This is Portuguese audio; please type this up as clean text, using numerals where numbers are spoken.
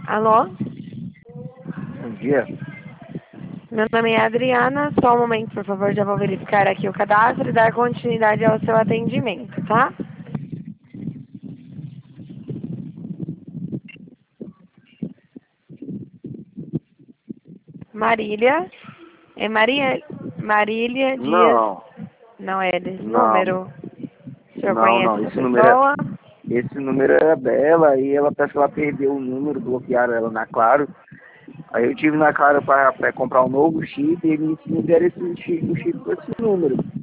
Alô? Bom dia. Meu nome é Adriana. Só um momento, por favor. Já vou verificar aqui o cadastro e dar continuidade ao seu atendimento, tá? Marília. É Marília Dias. Não, Não é desse não, número? O senhor não. conhece essa Esse número, pessoa? esse número era dela e ela parece que ela perdeu o número, bloquearam ela na Claro. Aí eu tive na Claro para comprar um novo chip e eles me deram esse chip, o chip com esse número.